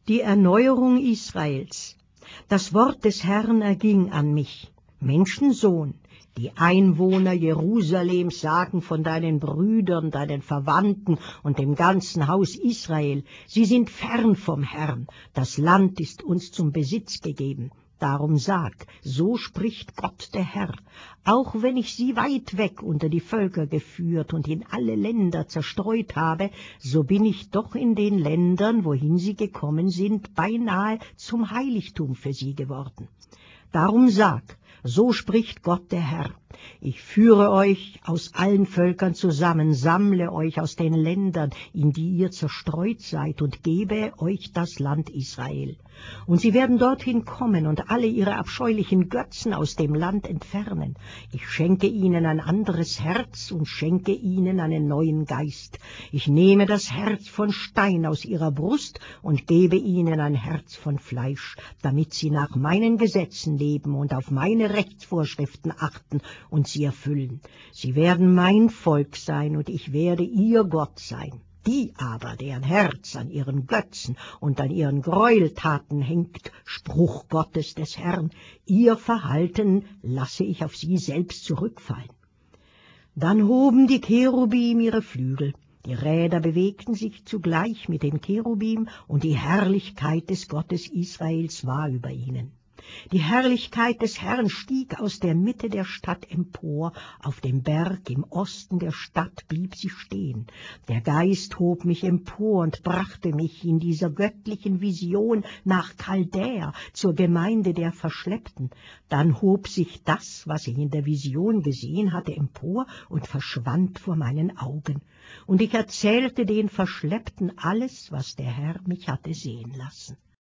Die Erneuerung Israels. Das Wort des Herrn erging an mich. Menschensohn, die Einwohner Jerusalems sagen von deinen Brüdern, deinen Verwandten und dem ganzen Haus Israel, sie sind fern vom Herrn, das Land ist uns zum Besitz gegeben. Darum sag, so spricht Gott der Herr, auch wenn ich sie weit weg unter die Völker geführt und in alle Länder zerstreut habe, so bin ich doch in den Ländern, wohin sie gekommen sind, beinahe zum Heiligtum für sie geworden. Darum sag, so spricht Gott der Herr, ich führe euch aus allen Völkern zusammen, sammle euch aus den Ländern, in die ihr zerstreut seid, und gebe euch das Land Israel. Und sie werden dorthin kommen und alle ihre abscheulichen Götzen aus dem Land entfernen. Ich schenke ihnen ein anderes Herz und schenke ihnen einen neuen Geist. Ich nehme das Herz von Stein aus ihrer Brust und gebe ihnen ein Herz von Fleisch, damit sie nach meinen Gesetzen leben und auf meine Rechtsvorschriften achten und sie erfüllen. Sie werden mein Volk sein und ich werde ihr Gott sein. Die aber, deren Herz an ihren Götzen und an ihren Gräueltaten hängt, Spruch Gottes des Herrn, ihr Verhalten lasse ich auf sie selbst zurückfallen. Dann hoben die Cherubim ihre Flügel, die Räder bewegten sich zugleich mit den Cherubim, und die Herrlichkeit des Gottes Israels war über ihnen. Die Herrlichkeit des Herrn stieg aus der Mitte der Stadt empor, auf dem Berg im Osten der Stadt blieb sie stehen. Der Geist hob mich empor und brachte mich in dieser göttlichen Vision nach Chaldäa, zur Gemeinde der Verschleppten. Dann hob sich das, was ich in der Vision gesehen hatte, empor und verschwand vor meinen Augen. Und ich erzählte den Verschleppten alles, was der Herr mich hatte sehen lassen.